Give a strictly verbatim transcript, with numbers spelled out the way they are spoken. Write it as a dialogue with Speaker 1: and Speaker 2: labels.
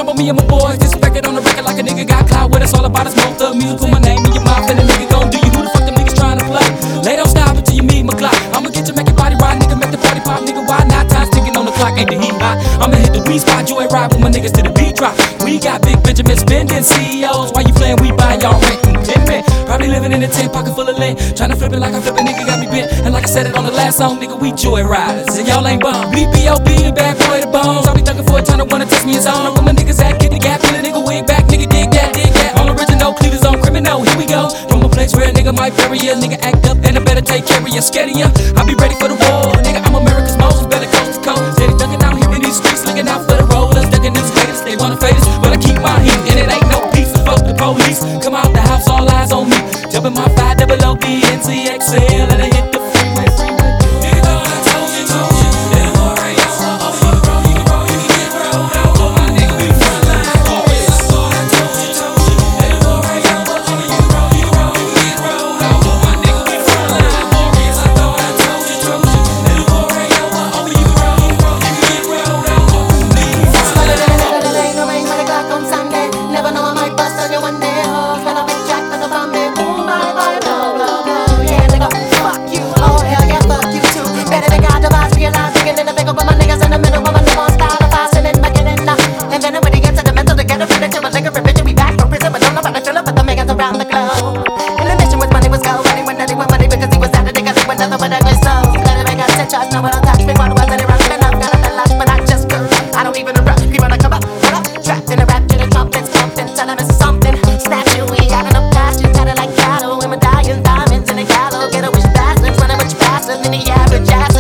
Speaker 1: for me and my boys. Disrespected on the record like a nigga got clout. What it's all about is more thug music. Put my name in your mouth and the nigga gon' do you. Who the fuck them niggas tryna play? Lay don't stop until you meet my clock. I'ma get you, make your body ride, nigga, make the party pop, nigga. Why not? Time's ticking on the clock, ain't the heat hot? I'ma hit the weed spot, you ain't ride with my niggas till the beat drop. We got big Benjamin spending C E Os. Why you playing? We buying y'all rent and ten men. Probably living in a tent, pocket full of lint. Tryna flip it like I flip it, nigga got me bent. And like I said it on the last song, nigga, we joy riders and y'all ain't bum. B B O B, the bad boy, the bones. I'll be thugging for a ton of wanna test me his own. I'm with my niggas at, get the gap, pull a nigga wig back, nigga dig that, dig that. All original, Cleveland's on criminal. Here we go. From a place where a nigga might bury ya, nigga act up and I better take care of ya, scared of ya. I'll be ready for the war, nigga. I'm America's Moses, better coast to coast. Steady thugging out here in these streets, looking out for the rollers, ducking these haters. They wanna fade us, but I keep my heat and it ain't no peace. Fuck the police, come out the house, all eyes on me. Jumping my five double O B N C X L and I hit the freeway, freeway. Nigga, thought I told you, told you. Little more right now, oh, you can roll, you can roll, you can get rolled out. Oh, my nigga, we frontline warriors. I thought I told you, told you. Little more right now, oh, you can roll, you can roll, you can get rolled out. Oh, my nigga, we frontline warriors. I thought I told you, told you. Little more right now, oh, you can roll, you can roll, you can get rolled out. Oh, nigga,
Speaker 2: Ain't no rain when the clock on Sunday. Never know I might bust on you one day. Oh, fell off a jack for the bomb. Boom, bye, bye, blow, blow, blow. Yeah, nigga, fuck you. Oh, hell yeah, fuck you too. Better than God device, realize, thinking in the big with my niggas in the middle of a new on style of fast and then making it up. And then when it gets to the mental, to get a minute to a nigga for bitch, we back from prison, but don't know about the thriller, but the niggas around the globe. And the mission with money was go, and he went dirty with money because he was out of niggas, he went nothing but ugly soul. Let it make us sit charge, no one don't touch me, one was let it run, and I've got a lush, but I just could. I don't even erupt, people wanna come up, come up, trapped in a rap, to the trumpets, pumping, tell him it's something. Snatch you, we got enough past you, tatted like cattle, and medallions, diamonds in a gallows, get a wish bastards, running with your bastards, and the average ass.